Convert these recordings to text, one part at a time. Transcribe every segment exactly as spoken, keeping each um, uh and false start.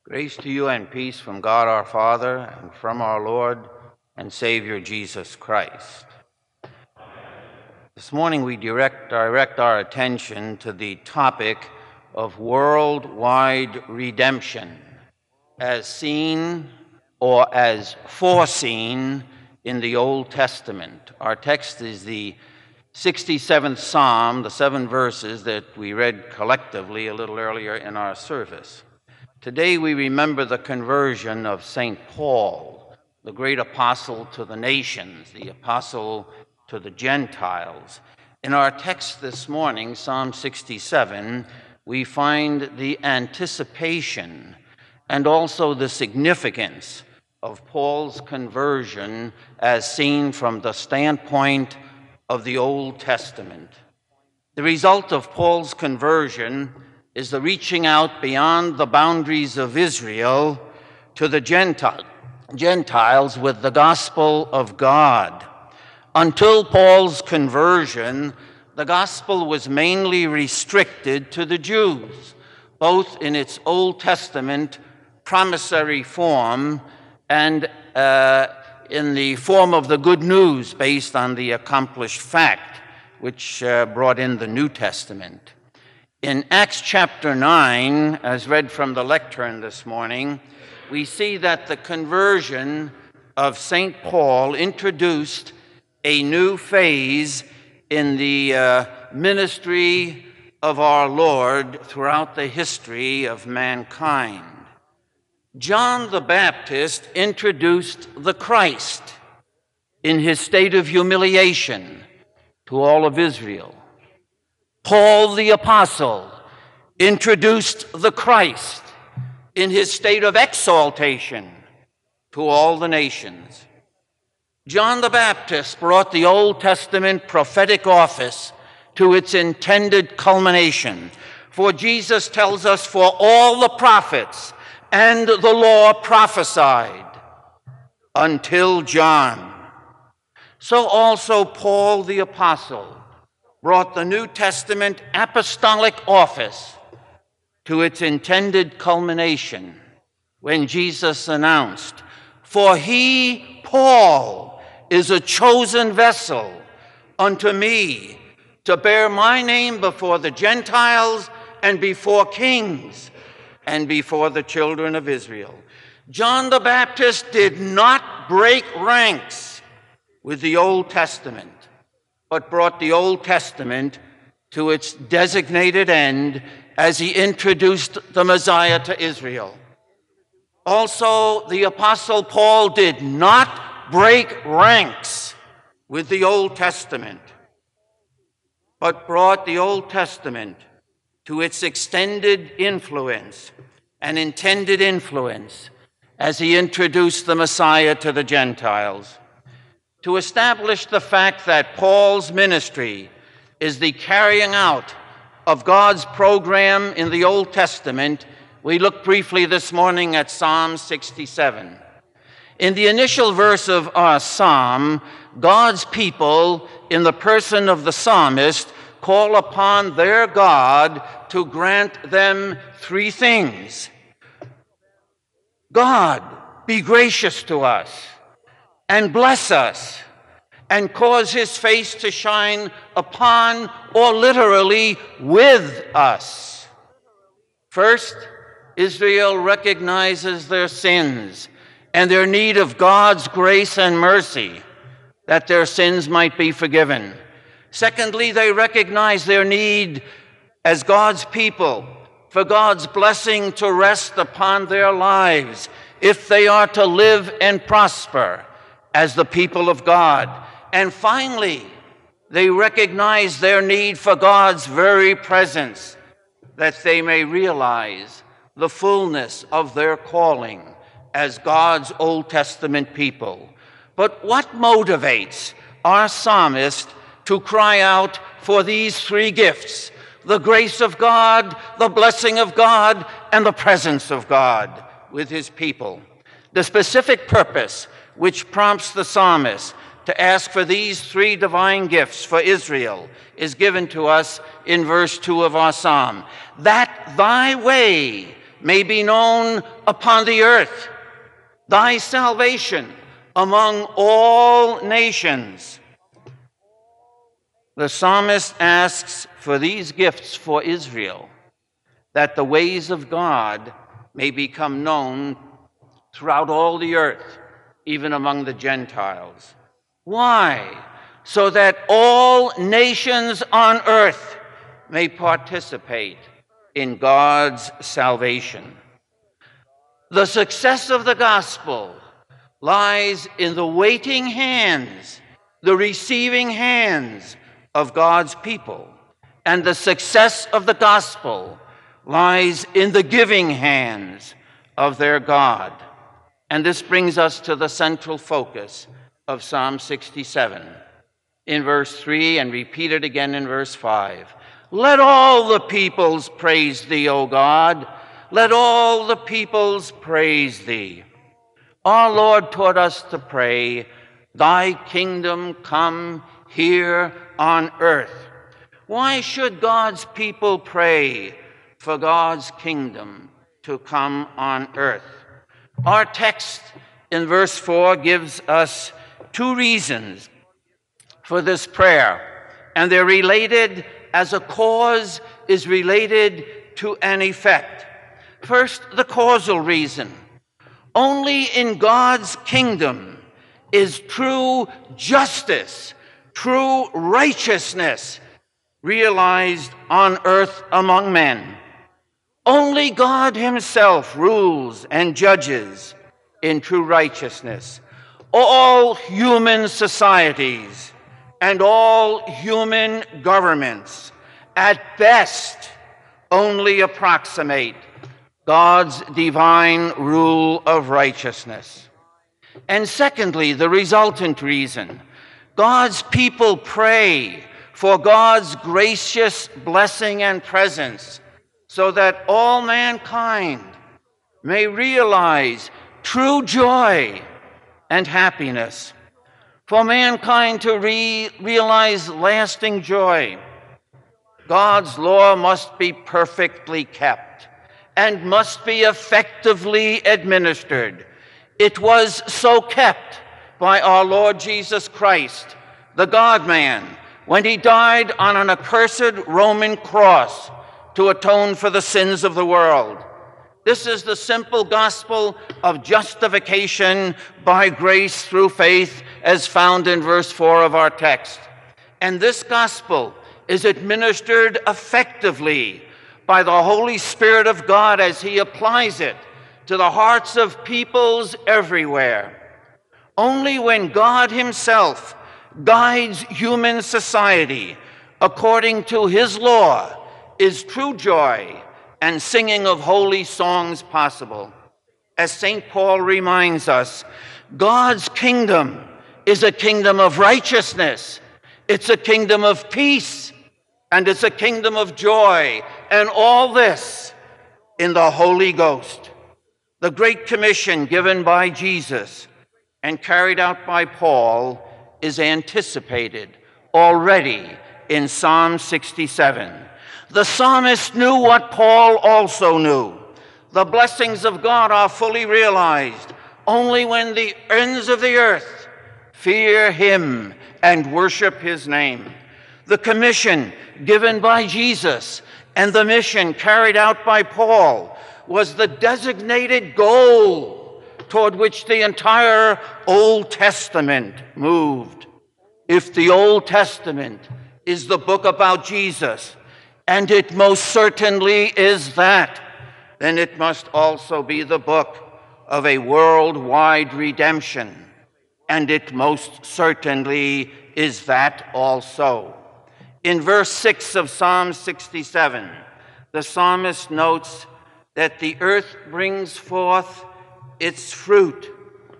Grace to you and peace from God our Father and from our Lord and Savior Jesus Christ. This morning we direct, direct our attention to the topic of worldwide redemption as seen or as foreseen in the Old Testament. Our text is the sixty-seventh Psalm, the seven verses that we read collectively a little earlier in our service. Today we remember the conversion of Saint Paul, the great apostle to the nations, the apostle to the Gentiles. In our text this morning, Psalm sixty-seven, we find the anticipation and also the significance of Paul's conversion as seen from the standpoint of the Old Testament. The result of Paul's conversion is the reaching out beyond the boundaries of Israel to the Gentile, Gentiles with the gospel of God. Until Paul's conversion, the gospel was mainly restricted to the Jews, both in its Old Testament promissory form and uh, in the form of the good news based on the accomplished fact, which uh, brought in the New Testament. In Acts chapter nine, as read from the lectern this morning, we see that the conversion of Saint Paul introduced a new phase in the uh, ministry of our Lord throughout the history of mankind. John the Baptist introduced the Christ in his state of humiliation to all of Israel. Paul the Apostle introduced the Christ in his state of exaltation to all the nations. John the Baptist brought the Old Testament prophetic office to its intended culmination. For Jesus tells us, for all the prophets and the law prophesied until John. So also Paul the Apostle brought the New Testament apostolic office to its intended culmination when Jesus announced, "For he, Paul, is a chosen vessel unto me to bear my name before the Gentiles and before kings and before the children of Israel." John the Baptist did not break ranks with the Old Testament, but brought the Old Testament to its designated end as he introduced the Messiah to Israel. Also, the Apostle Paul did not break ranks with the Old Testament, but brought the Old Testament to its extended influence and intended influence as he introduced the Messiah to the Gentiles. To establish the fact that Paul's ministry is the carrying out of God's program in the Old Testament, we look briefly this morning at Psalm sixty-seven. In the initial verse of our psalm, God's people, in the person of the psalmist, call upon their God to grant them three things. God, be gracious to us and bless us, and cause his face to shine upon, or literally with us. First, Israel recognizes their sins and their need of God's grace and mercy, that their sins might be forgiven. Secondly, they recognize their need as God's people for God's blessing to rest upon their lives if they are to live and prosper as the people of God. And finally, they recognize their need for God's very presence, that they may realize the fullness of their calling as God's Old Testament people. But what motivates our psalmist to cry out for these three gifts: the grace of God, the blessing of God, and the presence of God with his people? The specific purpose which prompts the psalmist to ask for these three divine gifts for Israel is given to us in verse two of our psalm. That thy way may be known upon the earth, thy salvation among all nations. The psalmist asks for these gifts for Israel, that the ways of God may become known throughout all the earth, even among the Gentiles. Why? So that all nations on earth may participate in God's salvation. The success of the gospel lies in the waiting hands, the receiving hands of God's people, and the success of the gospel lies in the giving hands of their God. And this brings us to the central focus of Psalm sixty-seven. In verse three, and repeated again in verse five. Let all the peoples praise thee, O God. Let all the peoples praise thee. Our Lord taught us to pray, thy kingdom come here on earth. Why should God's people pray for God's kingdom to come on earth? Our text in verse four gives us two reasons for this prayer, and they're related as a cause is related to an effect. First, the causal reason. Only in God's kingdom is true justice, true righteousness realized on earth among men. Only God himself rules and judges in true righteousness. All human societies and all human governments at best only approximate God's divine rule of righteousness. And secondly, the resultant reason. God's people pray for God's gracious blessing and presence so that all mankind may realize true joy and happiness. For mankind to re- realize lasting joy, God's law must be perfectly kept and must be effectively administered. It was so kept by our Lord Jesus Christ, the God-man, when he died on an accursed Roman cross to atone for the sins of the world. This is the simple gospel of justification by grace through faith, as found in verse four of our text. And this gospel is administered effectively by the Holy Spirit of God as he applies it to the hearts of peoples everywhere. Only when God himself guides human society according to his law is true joy and singing of holy songs possible. As Saint Paul reminds us, God's kingdom is a kingdom of righteousness, it's a kingdom of peace, and it's a kingdom of joy, and all this in the Holy Ghost. The Great Commission given by Jesus and carried out by Paul is anticipated already in Psalm sixty-seven. The psalmist knew what Paul also knew. The blessings of God are fully realized only when the ends of the earth fear him and worship his name. The commission given by Jesus and the mission carried out by Paul was the designated goal toward which the entire Old Testament moved. If the Old Testament is the book about Jesus, and it most certainly is that, then it must also be the book of a worldwide redemption, and it most certainly is that also. In verse six of Psalm sixty-seven, the psalmist notes that the earth brings forth its fruit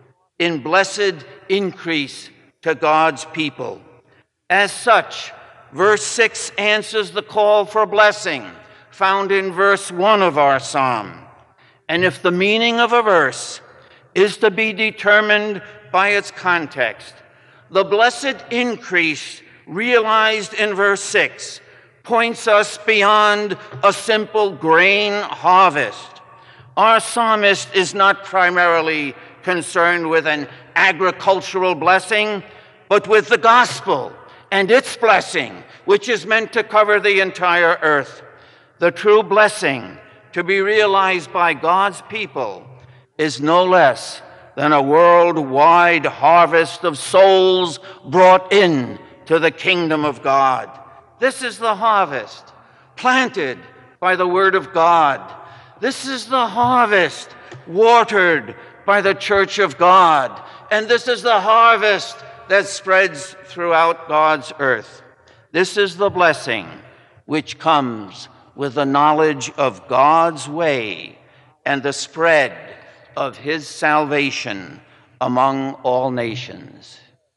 in blessed increase to God's people. As such, verse six answers the call for blessing found in verse one of our psalm. And if the meaning of a verse is to be determined by its context, the blessed increase realized in verse six points us beyond a simple grain harvest Our psalmist is not primarily concerned with an agricultural blessing, but with the gospel and its blessing, which is meant to cover the entire earth. The true blessing to be realized by God's people is no less than a worldwide harvest of souls brought in to the kingdom of God. This is the harvest planted by the word of God. This is the harvest watered by the church of God. And this is the harvest that spreads throughout God's earth. This is the blessing which comes with the knowledge of God's way and the spread of his salvation among all nations.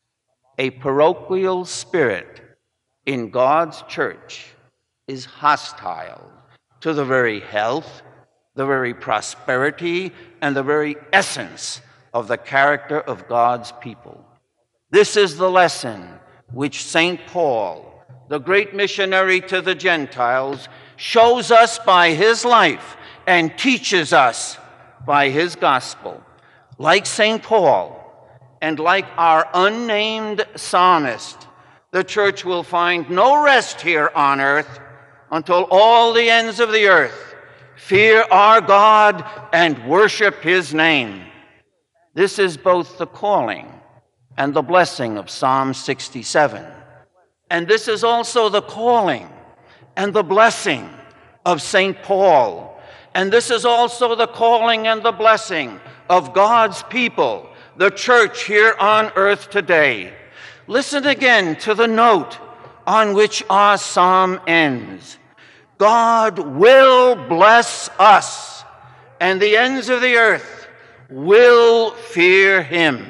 A parochial spirit in God's church is hostile to the very health, the very prosperity, and the very essence of the character of God's people. This is the lesson which Saint Paul, the great missionary to the Gentiles, shows us by his life and teaches us by his gospel. Like Saint Paul and like our unnamed psalmist, the church will find no rest here on earth until all the ends of the earth fear our God and worship his name. This is both the calling and the blessing of Psalm sixty-seven. And this is also the calling and the blessing of Saint Paul. And this is also the calling and the blessing of God's people, the church here on earth today. Listen again to the note on which our psalm ends. God will bless us, and the ends of the earth will fear him.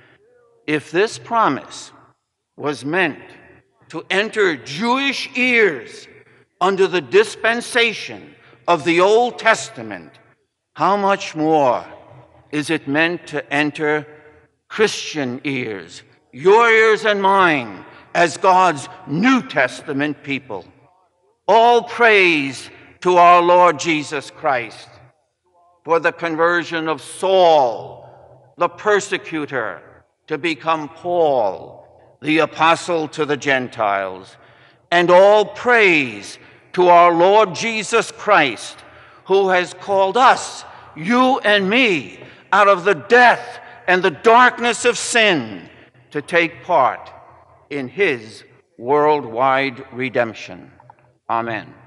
If this promise was meant to enter Jewish ears under the dispensation of the Old Testament, how much more is it meant to enter Christian ears, your ears and mine, as God's New Testament people? All praise to our Lord Jesus Christ for the conversion of Saul, the persecutor, to become Paul, the apostle to the Gentiles. And all praise to our Lord Jesus Christ, who has called us, you and me, out of the death and the darkness of sin to take part in his worldwide redemption. Amen.